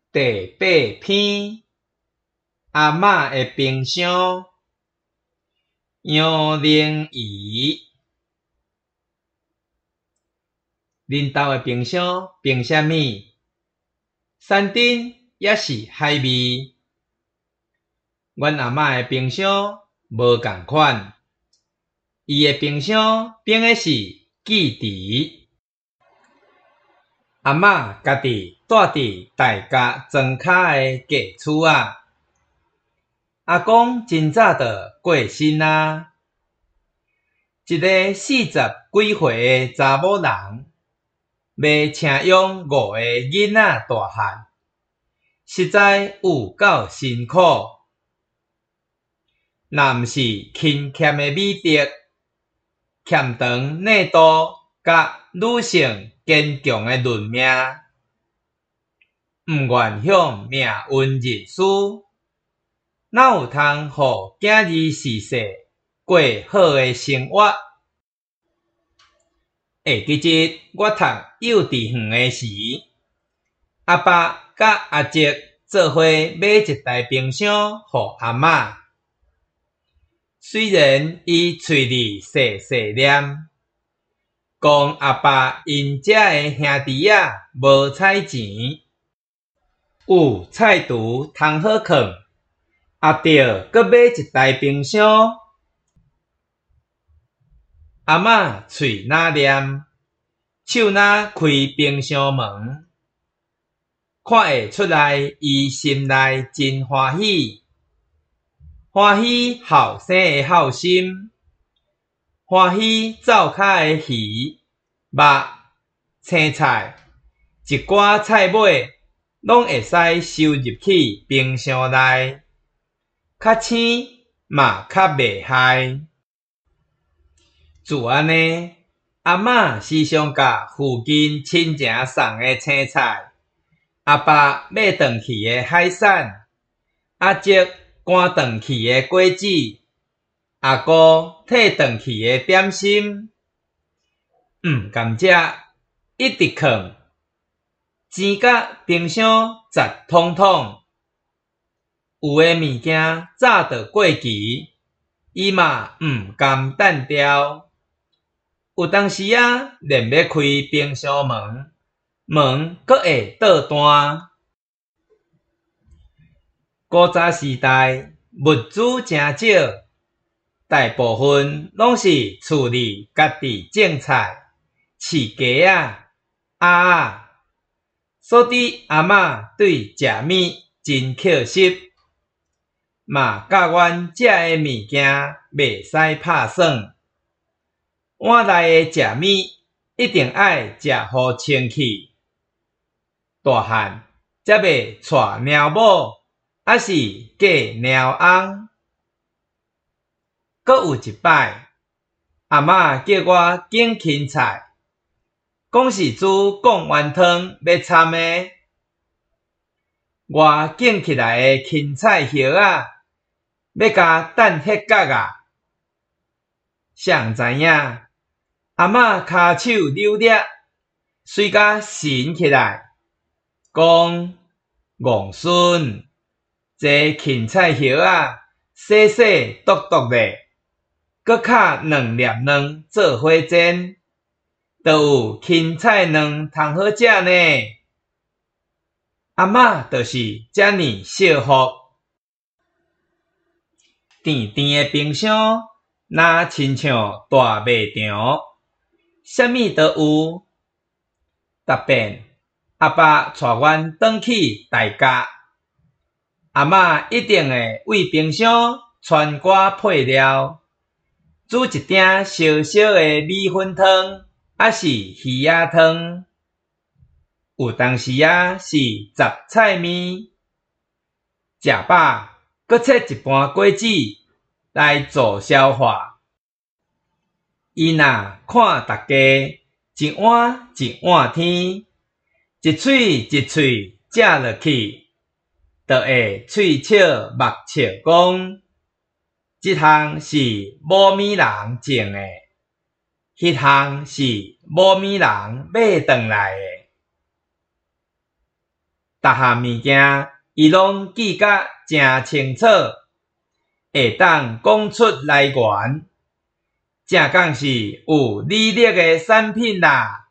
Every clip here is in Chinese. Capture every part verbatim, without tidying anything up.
第八篇阿嬷的冰箱。杨玲仪，恁兜的冰箱冰啥物？山珍也是海味。阮阿嬷的冰箱无共款，伊的冰箱冰的是记忆。阿嬷家己住伫大甲庄脚的家厝仔。阿公真早就过身啊，一个四十几岁的查某人，要请养五个囡仔大汉，实在有够辛苦。若毋是勤俭的美德、欠长内度甲女性坚强的论命，毋愿向命运认输，哪有通互囝儿逝世过好的生活？下几日我读幼稚园的时，阿爸甲阿叔做伙买一台冰箱互阿嬷。虽然伊喙里细细念，讲阿爸因遮的兄弟仔无菜钱，有菜厨通好囥，也着搁买一台冰箱。阿嬷喙若念，手若开冰箱门，看会出来伊心内真欢喜。欢喜后生的孝心，欢喜灶骹的鱼、肉、青菜，一寡菜尾拢会使收入去冰箱内，较青嘛较袂害。就安尼，阿嬷时常甲附近亲情送的青菜，阿爸买转去的海产，阿叔赶转去的果子，阿姑摕转去的点心，毋甘食，一直囥，钱甲冰箱杂统统。有的物件早就过期，伊嘛毋甘等掉。有当时啊，连要开冰箱门，门阁会倒弹。古早时代物资真少，大部分拢是厝里家己种菜、饲鸡仔、鸭仔，所以阿嬷对食物真扣惜，嘛教阮食的物件袂使拍算。碗内的食物一定爱食好清气，大汉才袂带猫某，还是嫁猫翁。阁有一摆，阿嬷叫我拣芹菜，讲是煮贡丸汤要参的。我拣起来的芹菜叶仔，要甲等迄角啊！谁毋知影，阿嬷骹手扭掠，随甲神起来，讲戆孙，这芹菜叶仔细细笃笃的，搁卡两粒卵做伙煎，就有芹菜卵通好食呢。阿嬷就是遮尼惜福。甜甜的冰箱，若亲像大卖场，啥物都有。逐遍阿爸带阮转去大甲，阿嬷一定会为冰箱穿挂配料，煮一鼎烧烧的米粉汤，还是鱼仔汤。有当时啊是杂菜面，食饱搁切一盘果子来助消化。伊若看大家一碗一碗天，一喙一喙食落去，就会喙笑目笑讲，这项是无米人种的，迄项是无米人买转来的。 逐项物件伊拢记甲诚清楚，会当讲出来源，正讲是有履历的产品啦。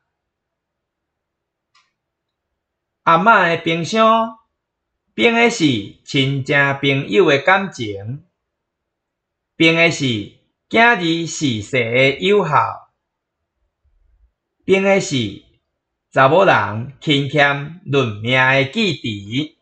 阿嬷的冰箱，冰的是亲情朋友的感情，冰的是囝儿逝世的友好，冰的是查某人轻欠论命的记忆。